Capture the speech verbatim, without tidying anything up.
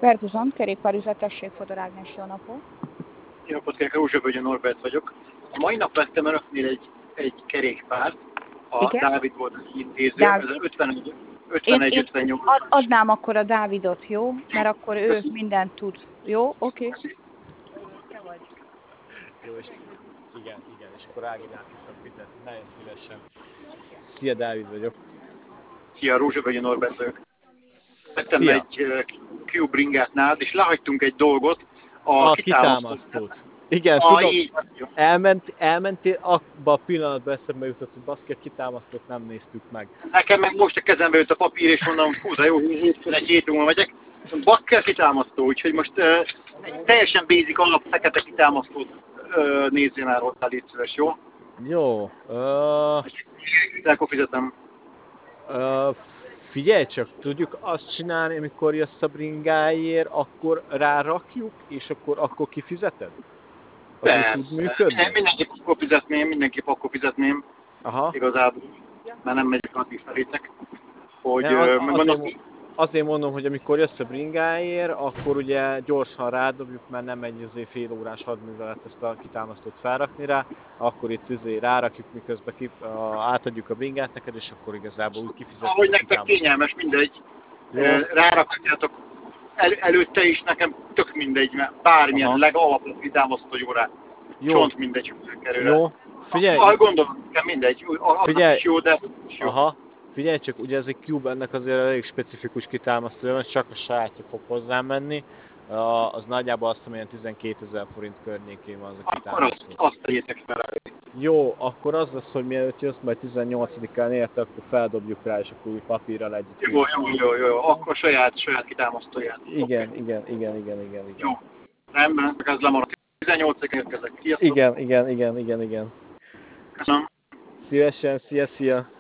Ferguson, kerékpárüzlet, tessék, Fodor Ágnes, jó napot! Jó napot kérlek, Rózsavölgyi Norbert vagyok. A mai nap vettem önöknél egy, egy kerékpárt, a Igen? Dávid volt az intéző, Dáv... ez ötvenegy Én, én ötvennyolc. ad, adnám akkor a Dávidot, jó? Mert akkor ő Köszönöm. Mindent tud. Jó? Oké. Okay. Te vagy. Jó, és igen, igen, és akkor Áginát viszont fizetni, nagyon szívesen. Szia, Dávid vagyok. Szia, Rózsavölgyi Norbert vagyok. Vettem Szia. egy uh, Cube bringát nálad, és lehagytunk egy dolgot, a, A kitámasztót. kitámasztót. Igen, a, tudom, így, elment, elmentél, abba a pillanatban eszembe jutott, hogy baszki, a kitámasztót nem néztük meg. Nekem meg most a kezembe jött a papír, és mondom, hú, de jó, hétfőn egy hét múlva megyek. Bakker kitámasztó, úgyhogy most uh, egy teljesen basic alap fekete kitámasztót uh, nézzél már hozzá, légy szíves, jó? Jó. Uh, De akkor fizetem. uh, figyelj csak, tudjuk azt csinálni, amikor jössz a bringáért, akkor rárakjuk, és akkor, akkor kifizeted? Az úgy tud működni? Minden, mindenképp akkor fizetném, mindenképp akkor fizetném. Aha. Igazából, mert nem megyek addig felétek. Hogy, Ja, az, megmondom, azért, azért mondom, hogy amikor jössz a bringáért, akkor ugye gyorsan rádobjuk, mert nem egy azért fél órás hadművelet ezt a kitámasztót felrakni rá, akkor itt azért rárakjuk, miközben ki, a, átadjuk a bringát neked, és akkor igazából úgy kifizetjük. ahogy nektek kényelmes, mindegy. Rárakhatjátok el, előtte is, nekem tök mindegy, mert bármilyen aha. legalapabb kitámasztó jó rá. Jó. Csont mindegy, hogy kerül. Jó, figyelj! Ahogy gondolom, nekem mindegy, figyelj. Is jó, de is jó. Aha. Figyelj csak, ugye ez egy Cube, ennek azért elég specifikus kitámasztója van, csak a sajátja fog hozzám menni. Uh, az nagyjából azt mondom, tizenkétezer forint környékén van az a kitámasztó. Akkor azt, azt tegyétek fel. Jó, akkor az lesz, hogy mielőtt jössz, majd tizennyolcadikán érte, akkor feldobjuk rá, és akkor új papírral együtt. Jó, jó, jó, jó, jó, akkor saját, saját kitámasztóját. Igen, okay. igen, igen, igen, igen, igen. Jó, rendben, ez lemaradt. tizennyolcadikán érkezek. Sziasztok. Igen, igen, igen, igen, igen. Köszönöm. Szívesen, szia, szia.